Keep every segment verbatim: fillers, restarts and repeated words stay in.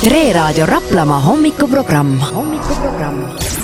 Re Raadio Raplamaa hommikuprogramm. hommikuprogramm.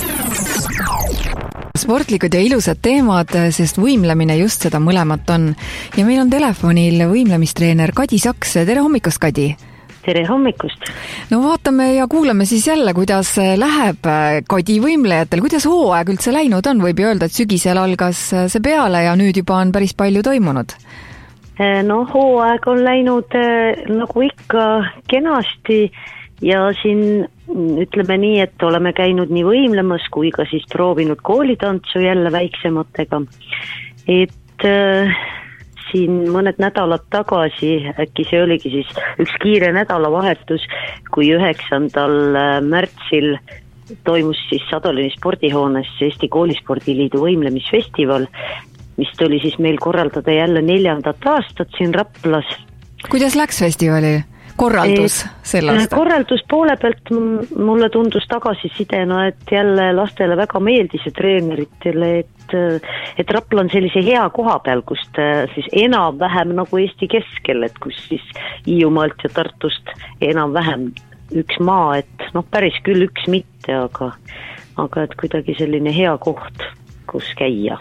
Sportlikud ja ilusad teemad, sest võimlemine just seda mõlemat on. Ja meil on telefonil võimlemistreener Kadi Saks. Tere hommikust, Kadi! Tere hommikust! No vaatame ja kuulame siis jälle, kuidas läheb Kadi võimlejatel. Kuidas hooaeg üldse läinud on? Võib ju öelda, et sügisel algas see peale ja nüüd juba on päris palju toimunud. No hooaeg on läinud nagu ikka kenasti ja siin ütleme nii, et oleme käinud nii võimlemas kui ka siis proovinud koolitantsu jälle väiksematega. Et äh, siin mõned nädalad tagasi, äkki see oligi siis üks kiire nädalavahetus, kui üheksandal märtsil toimus siis Sadolini spordihoones Eesti Koolispordiliidu võimlemisfestival, mis tuli siis meil korraldada jälle neljandat aastat siin Raplas. Kuidas läks festivali? Korraldus sel aastal? Korraldus poole pealt mulle tundus tagasisidena, et jälle lastele väga meeldis ja treeneritele, et, et Rapla on sellise hea koha peal, kust siis enam-vähem nagu Eesti keskel, et kus siis Hiiumaalt ja Tartust enam-vähem üks maa, et noh, päris küll üks mitte, aga, aga et kuidagi selline hea koht, kus käia.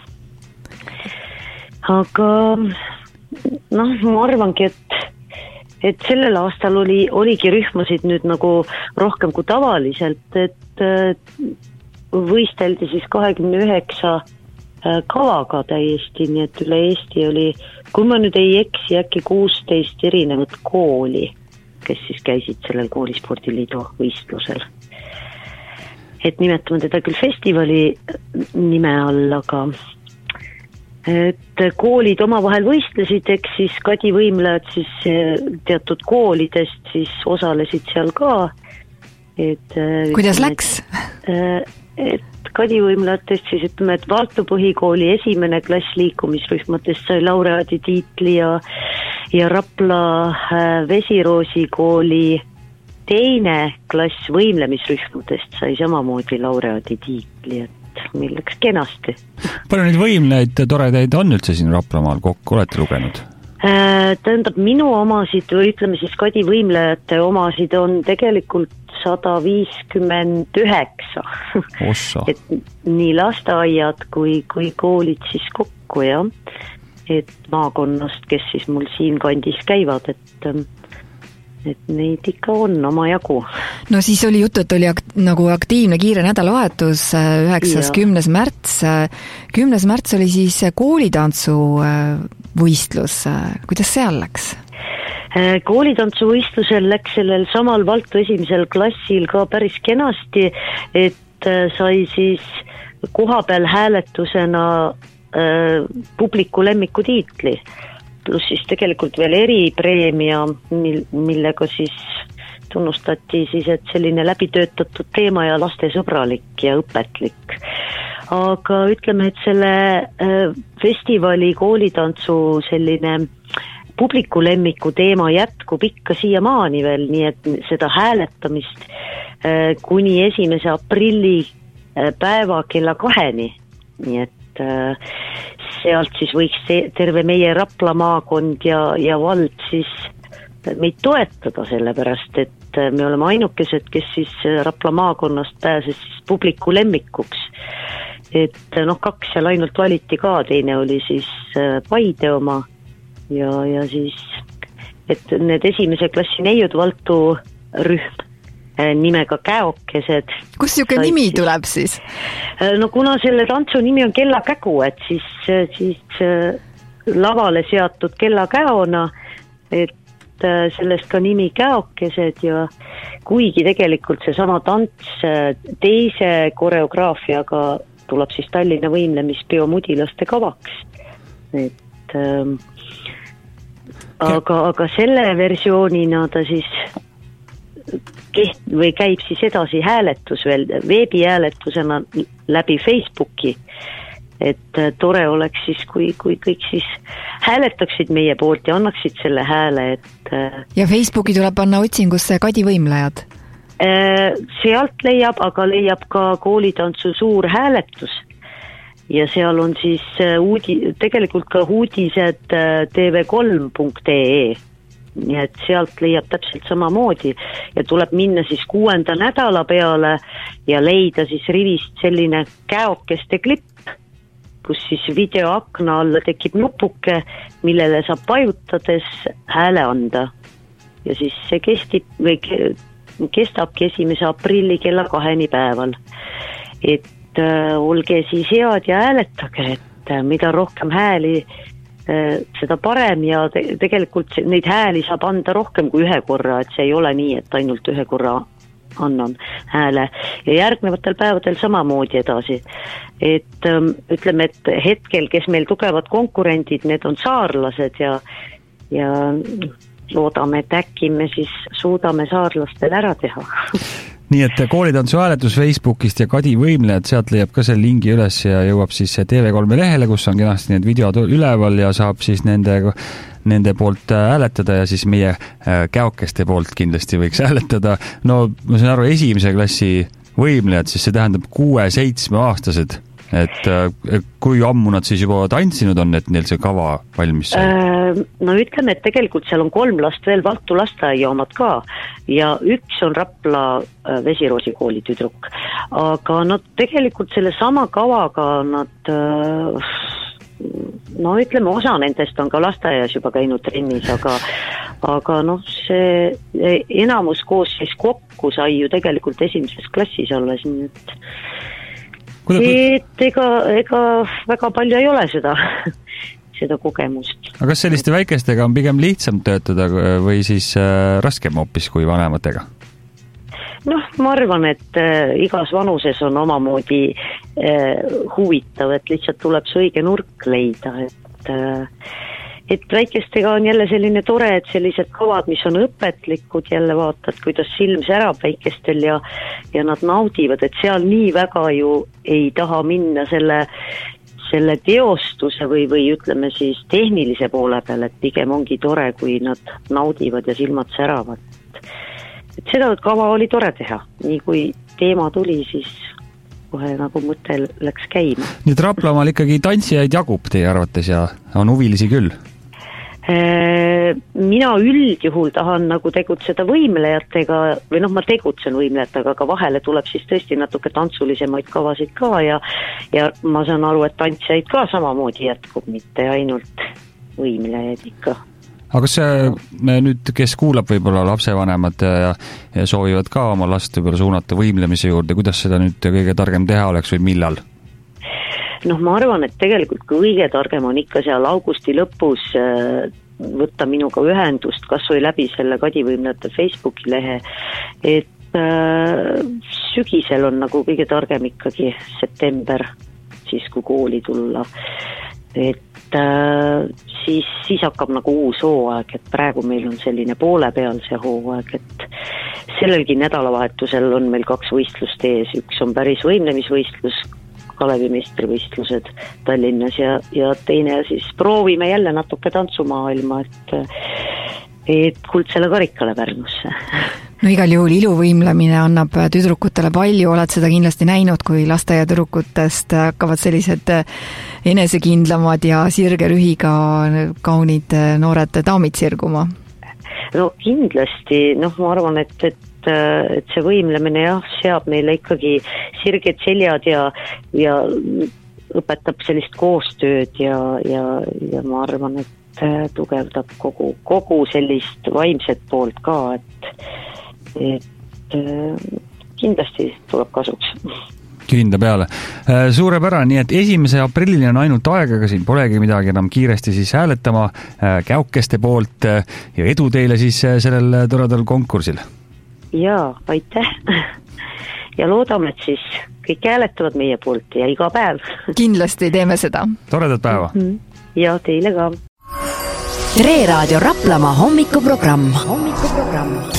Aga noh, ma arvangi, et et sellel aastal oli, oligi rühmasid nüüd nagu rohkem kui tavaliselt, et võisteldi siis kahekümne üheksa kavaga täiesti, nii et üle Eesti oli, kui ma nüüd ei eksi, äkki kuusteist erinevat kooli, kes siis käisid sellel Koolispordiliidu võistlusel. Et nimetame teda küll festivali nime all, aga et koolid omavahel võistlesid, eks siis Kadi võimlejad siis teatud koolidest siis osalesid seal ka. Et, kuidas ütleme, läks? Et, et Kadi võimlejatest siis ütleme, et Valtu põhikooli esimene klass liikumisrühmadest sai laureaadi tiitli ja, ja Rapla Vesiroosi kooli teine klass võimlemisrühmadest sai samamoodi laureaadi tiitli, et meil läks kenasti. Palju neid võimleid toredaid on üldse siin Raplamaal kokku, olete lugenud? Tähendab, minu omasid või ütleme siis Kadi võimlejate omasid on tegelikult sada viiskümmend üheksa. Ossa. Et nii lasteaiad kui, kui koolid siis kokku, ja. Et maakonnast, kes siis mul siin kandis käivad, et et neid ikka on oma jagu. No siis oli juttu, et oli akt, nagu aktiivne kiire nädalavahetus, üheksas kümnes märts. kümnes märts oli siis koolitantsu võistlus. Kuidas seal läks? Koolitantsu võistlusel läks sellel samal Valtu esimesel klassil ka päris kenasti, et sai siis koha peal hääletusena publiku lemmiku tiitli. Plus siis tegelikult veel eripreemia, millega siis tunnustati siis, et selline läbitöötatud teema ja lastesõbralik ja õpetlik. Aga ütleme, et selle festivali koolitantsu selline publiku lemmiku teema jätkub ikka siiamaani veel, nii et seda hääletamist kuni esimese aprilli päeva kella kaheni, nii et sealt siis võiks terve meie Rapla maakond ja, ja vald siis meid toetada, sellepärast, et me oleme ainukesed, kes siis Rapla maakonnast pääses siis publiku lemmikuks. Et noh, kaks seal ainult valiti ka, teine oli siis Paide oma ja, ja siis, et need esimese klassi neiud Valtu rühm nimega Käokesed. Kus siuke nimi siis tuleb siis? No kuna selle tantsu nimi on kellakägu, et siis, siis lavale seatud kellakäona, et sellest ka nimi Käokesed ja kuigi tegelikult see sama tants teise koreograafiaga tuleb siis Tallinna võimlemispeo mudilaste kavaks. Et ähm, aga, aga selle versioonina ta siis keht- või käib siis edasi hääletus veel veebihääletusena läbi Facebooki, et tore oleks siis, kui, kui kõik siis hääletaksid meie poolt ja annaksid selle hääle, et ja Facebooki tuleb panna otsingusse Kadi võimlejad? Sealt leiab, aga leiab ka koolitantsu suur hääletus ja seal on siis uudi, tegelikult ka uudised tv kolm punkt ee nii et sealt leiab täpselt samamoodi ja tuleb minna siis kuuenda nädala peale ja leida siis rivist selline käokeste klipp, kus siis videoakna alla tekib nupuke, millele saab vajutades hääle anda. Ja siis see kestib, või kestabki esimese aprilli kella kaheni päeval. Et äh, olge siis head ja hääletage, et äh, mida rohkem hääli, äh, seda parem ja te- tegelikult neid hääli saab anda rohkem kui ühe korra, et see ei ole nii, et ainult ühe korra annan hääle ja järgnevatel päevadel samamoodi edasi. Et ähm, ütleme, et hetkel, kes meil tugevad konkurendid, need on saarlased ja, ja loodame, et äkki me siis suudame saarlastel ära teha. Nii et koolitantsu hääletus Facebookist ja Kadi Võimlejad, sealt leiab ka selle lingi üles ja jõuab siis T V kolme lehele, kus on kenasti need videod üleval ja saab siis nende, nende poolt hääletada ja siis meie käokeste poolt kindlasti võiks hääletada. No ma saan aru, esimese klassi võimlejad, siis see tähendab kuue-seitsme aastased. Et kui ammu nad siis juba tantsinud on, et neil see kava valmis sai? No ütleme, et tegelikult seal on kolm last veel, Valtu lasteaia omad ka ja üks on Rapla Vesiroosi kooli tüdruk, aga nad tegelikult selle sama kavaga nad no ütleme, osa nendest on ka lasteaias juba käinud trennis, aga aga noh, see enamus koos siis kokku sai ju tegelikult esimeses klassis alles, nii et et ega, ega väga palju ei ole seda, seda kogemust. Aga kas selliste väikestega on pigem lihtsam töötada või siis äh, raskem hoopis kui vanematega? Noh, ma arvan, et äh, igas vanuses on omamoodi äh, huvitav, et lihtsalt tuleb see õige nurk leida, et äh, et väikestega on jälle selline tore, et sellised kavad, mis on õpetlikud, jälle vaatad, kuidas silm särab väikestel ja, ja nad naudivad, et seal nii väga ju ei taha minna selle, selle teostuse või, või ütleme siis tehnilise poole peal, et pigem ongi tore, kui nad naudivad ja silmad säravad. Et seda kava oli tore teha, nii kui teema tuli, siis kohe nagu mõte läks käima. Nii et Raplamaal ikkagi tantsijaid jagub teie arvates ja on huvilisi küll? Mina üldjuhul tahan nagu tegutseda võimlejatega, või noh, ma tegutsen võimlejatega, aga vahele tuleb siis tõesti natuke tantsulisemaid kavasid ka ja, ja ma saan aru, et tantsijaid ka samamoodi jätkub, mitte ainult võimlejaid ikka. Aga kas see nüüd, kes kuulab võib-olla lapsevanemad ja, ja soovivad ka oma last võib-olla suunata võimlemise juurde, kuidas seda nüüd kõige targem teha oleks või millal? Noh, ma arvan, et tegelikult kõige targem on ikka seal augusti lõpus võtta minuga ühendust, kas või läbi selle Kadi Võimlejate Facebooki lehe, et äh, sügisel on nagu kõige targem ikkagi september, siis kui kooli tulla, et äh, siis, siis hakkab nagu uus hooaeg, et praegu meil on selline poole peal see hooaeg, et sellelgi nädalavahetusel on meil kaks võistlust ees, üks on päris võimlemisvõistlus, Kalevi meistrivõistlused Tallinnas ja, ja teine siis proovime jälle natuke tantsumaailma, et, et kuldsele karikale Pärnusse. No igal juhul iluvõimlemine annab tüdrukutele palju, oled seda kindlasti näinud, kui lasteaiatüdrukutest hakkavad sellised enesekindlamad ja sirge rühiga kaunid noored daamid sirguma? No kindlasti, noh ma arvan, et, et et see võimlemine jah, seab meile ikkagi sirged seljad ja, ja õpetab sellist koostööd ja, ja, ja ma arvan, et tugevdab kogu, kogu sellist vaimset poolt ka, et, et kindlasti tuleb kasuks. Kinda peale. Suurepärane, nii et esimese aprillini on ainult aega, aga siin polegi midagi enam kiiresti siis hääletama käukeste poolt ja edu teile siis sellel toredal konkursil. Jaa, aitäh. Ja loodame, et siis kõik hääletavad meie poolt ja iga päev. Kindlasti teeme seda. Toredat päeva. Ja teile ka. Tere Raadio Raplamaa hommikuprogramm. hommikuprogramm.